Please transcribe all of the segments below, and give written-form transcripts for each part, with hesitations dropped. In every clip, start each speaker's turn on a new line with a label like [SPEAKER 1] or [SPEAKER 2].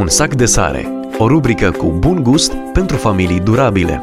[SPEAKER 1] Un sac de sare, o rubrică cu bun gust pentru familii durabile.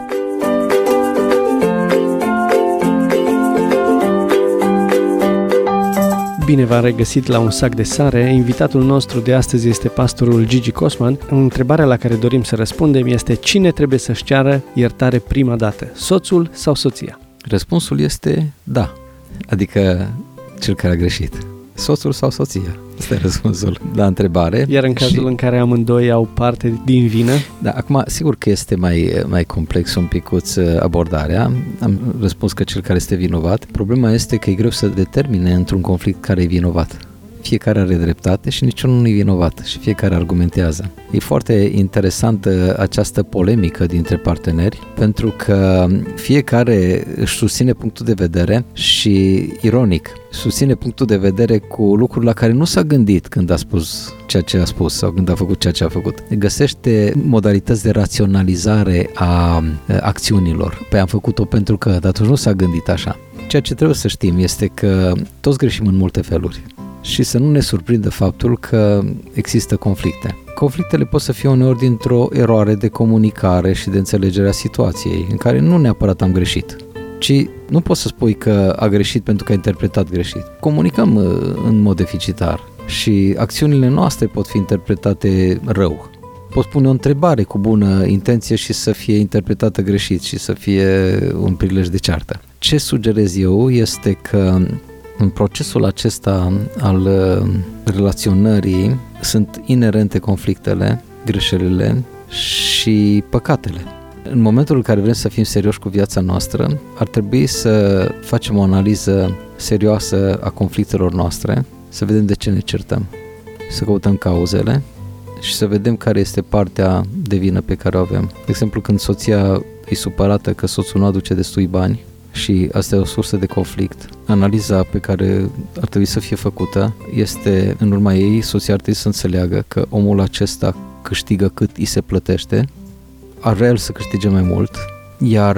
[SPEAKER 2] Bine v-am regăsit la Un sac de sare. Invitatul nostru de astăzi este pastorul Gigi Cosman. Întrebarea la care dorim să răspundem este: cine trebuie să-și ceară iertare prima dată? Soțul sau soția?
[SPEAKER 3] Răspunsul este da, adică cel care a greșit. Soțul sau soția? Asta e răspunsul la întrebare.
[SPEAKER 2] Iar în cazul în care amândoi au parte din vină?
[SPEAKER 3] Da, acum sigur că este mai complex un picuț abordarea. Am răspuns că cel care este vinovat. Problema este că e greu să determine într-un conflict care e vinovat. Fiecare are dreptate și niciunul nu e vinovat și fiecare argumentează. E foarte interesantă această polemică dintre parteneri, pentru că fiecare își susține punctul de vedere și, ironic, susține punctul de vedere cu lucruri la care nu s-a gândit când a spus ceea ce a spus sau când a făcut ceea ce a făcut. Găsește modalități de raționalizare a acțiunilor. Păi am făcut-o pentru că, dar atunci nu s-a gândit așa. Ceea ce trebuie să știm este că toți greșim în multe feluri. Și să nu ne surprindă faptul că există conflicte. Conflictele pot să fie uneori dintr-o eroare de comunicare și de înțelegere a situației, în care nu neapărat am greșit, ci nu poți să spui că a greșit pentru că a interpretat greșit. Comunicăm în mod deficitar și acțiunile noastre pot fi interpretate rău. Poți pune o întrebare cu bună intenție și să fie interpretată greșit și să fie un prilej de ceartă. Ce sugerez eu este că în procesul acesta al relaționării sunt inerente conflictele, greșelile și păcatele. În momentul în care vrem să fim serioși cu viața noastră, ar trebui să facem o analiză serioasă a conflictelor noastre, să vedem de ce ne certăm, să căutăm cauzele și să vedem care este partea de vină pe care o avem. De exemplu, când soția e supărată că soțul nu aduce destui bani, și asta e o sursă de conflict. Analiza pe care ar trebui să fie făcută este, în urma ei, soția ar trebui să înțeleagă că omul acesta câștigă cât îi se plătește, ar vrea el să câștige mai mult, iar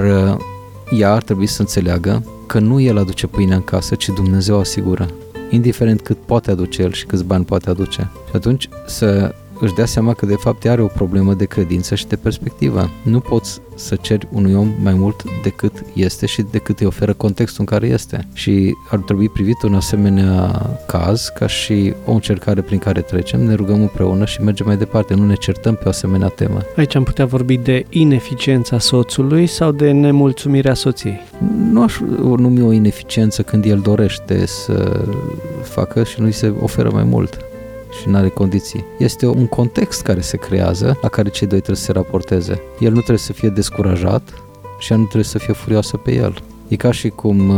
[SPEAKER 3] ea ar trebui să înțeleagă că nu el aduce pâinea în casă, ci Dumnezeu asigură, indiferent cât poate aduce el și câți bani poate aduce. Și atunci să își dea seama că de fapt are o problemă de credință și de perspectivă. Nu poți să ceri unui om mai mult decât este și decât îi oferă contextul în care este. Și ar trebui privit un asemenea caz ca și o încercare prin care trecem, ne rugăm împreună și mergem mai departe, nu ne certăm pe o asemenea temă.
[SPEAKER 2] Aici am putea vorbi de ineficiența soțului sau de nemulțumirea soției?
[SPEAKER 3] Nu aș numi o ineficiență când el dorește să facă și nu îi se oferă mai mult și nu are condiții. Este un context care se creează, la care cei doi trebuie să se raporteze. El nu trebuie să fie descurajat și ea nu trebuie să fie furioasă pe el. E ca și cum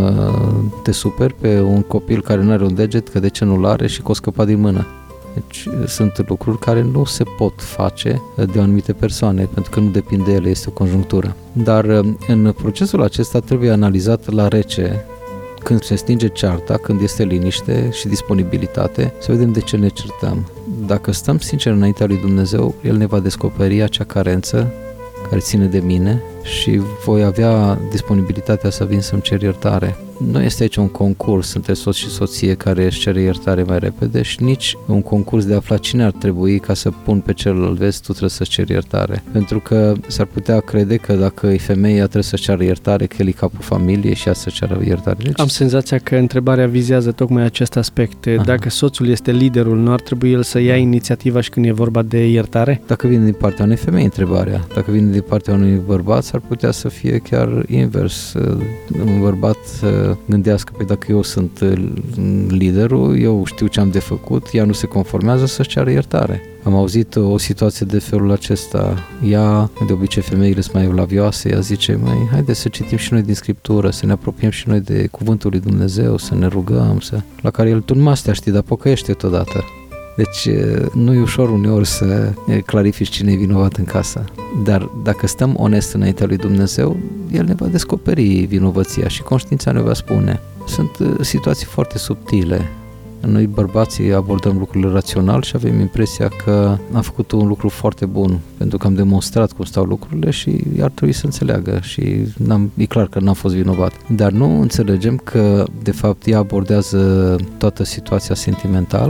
[SPEAKER 3] te superi pe un copil care nu are un deget, că de ce nu-l are și că o scăpa din mână. Deci sunt lucruri care nu se pot face de anumite persoane, pentru că nu depinde de ele, este o conjunctură. Dar în procesul acesta trebuie analizat la rece, când se stinge cearta, când este liniște și disponibilitate, să vedem de ce ne certăm. Dacă stăm sincer înaintea lui Dumnezeu, El ne va descoperi acea carență care ține de mine și voi avea disponibilitatea să vin să-mi cer iertare. Nu este aici un concurs între soț și soție care își cere iertare mai repede și nici un concurs de a afla cine ar trebui ca să pun pe celălalt, vezi, tu trebuie să-ți ceri iertare. Pentru că s-ar putea crede că dacă e femeia trebuie să-și ceară iertare, că el e capul familiei și ea să ceară iertare. Deci...
[SPEAKER 2] Am senzația că întrebarea vizează tocmai acest aspect. Aha. Dacă soțul este liderul, nu ar trebui el să ia inițiativa și când e vorba de iertare?
[SPEAKER 3] Dacă vine din partea unei femei întrebarea, dacă vine din partea unui bărbat, s-ar putea să fie chiar invers. Un bărbat gândească, pe dacă eu sunt liderul, eu știu ce am de făcut, ea nu se conformează, să-și ceară iertare. Am auzit o situație de felul acesta. Ea, de obicei femeile sunt mai evlavioase, ea zice, măi, haide să citim și noi din Scriptură, să ne apropiem și noi de Cuvântul lui Dumnezeu, să ne rugăm, la care el, tu nu astea știi, dar pocăiește-te odată. Deci nu e ușor uneori să clarifici cine e vinovat în casă. Dar dacă stăm onest înaintea lui Dumnezeu, El ne va descoperi vinovăția și conștiința ne va spune. Sunt situații foarte subtile. Noi bărbații abordăm lucrurile rațional și avem impresia că am făcut un lucru foarte bun pentru că am demonstrat cum stau lucrurile și ar trebui să înțeleagă și e clar că n-am fost vinovat. Dar nu înțelegem că de fapt ea abordează toată situația sentimental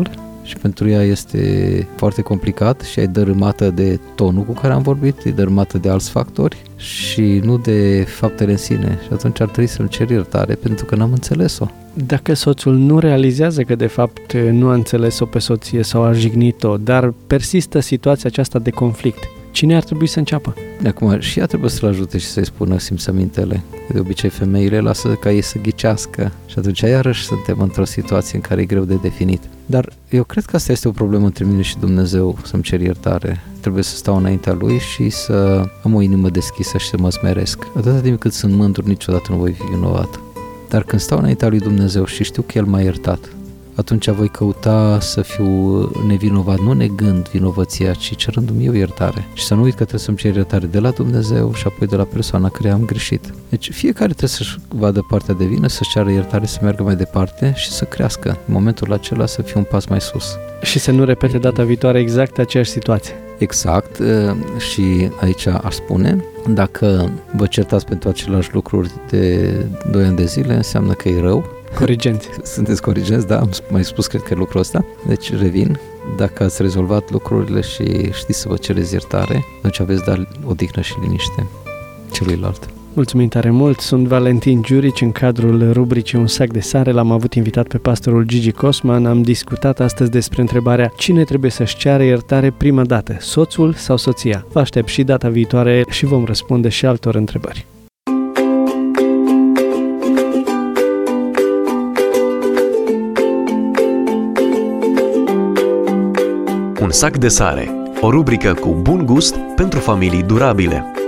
[SPEAKER 3] și pentru ea este foarte complicat și e dărâmată de tonul cu care am vorbit, e dărâmată de alți factori și nu de faptele în sine. Și atunci ar trebui să-mi cer iertare pentru că n-am înțeles-o.
[SPEAKER 2] Dacă soțul nu realizează că de fapt nu a înțeles-o pe soție sau a jignit-o, dar persistă situația aceasta de conflict, cine ar trebui să înceapă?
[SPEAKER 3] Acum și ea trebuie să-l ajute și să-i spună simțămintele. De obicei femeile lasă ca ei să ghicească și atunci iarăși suntem într-o situație în care e greu de definit. Dar eu cred că asta este o problemă între mine și Dumnezeu, să-mi cer iertare. Trebuie să stau înaintea Lui și să am o inimă deschisă și să mă smeresc. Atâta timp cât sunt mândru, niciodată nu voi fi vinovat. Dar când stau înaintea lui Dumnezeu și știu că El m-a iertat, atunci voi căuta să fiu nevinovat, nu negând vinovăția, ci cerându-mi eu iertare. Și să nu uit că trebuie să-mi cer iertare de la Dumnezeu și apoi de la persoana care am greșit. Deci fiecare trebuie să-și vadă partea de vină, să-și ceară iertare, să meargă mai departe și să crească. În momentul acela să fie un pas mai sus.
[SPEAKER 2] Și să nu repete data viitoare exact aceeași situație.
[SPEAKER 3] Exact, și aici aș spune, dacă vă certați pentru aceleași lucruri de 2 ani de zile, înseamnă că e rău.
[SPEAKER 2] Corigenți.
[SPEAKER 3] Sunteți corigenți, da, am mai spus cred că e lucrul ăsta. Deci revin, dacă ați rezolvat lucrurile și știți să vă cereți iertare, atunci aveți da odihnă și liniște celuilalt.
[SPEAKER 2] Mulțumim tare mult, sunt Valentin Giurici, în cadrul rubricii Un sac de sare l-am avut invitat pe pastorul Gigi Cosman. Am discutat astăzi despre întrebarea cine trebuie să-și ceară iertare prima dată, soțul sau soția. Vă aștept și data viitoare și vom răspunde și altor întrebări.
[SPEAKER 1] Un sac de sare, o rubrică cu bun gust pentru familii durabile.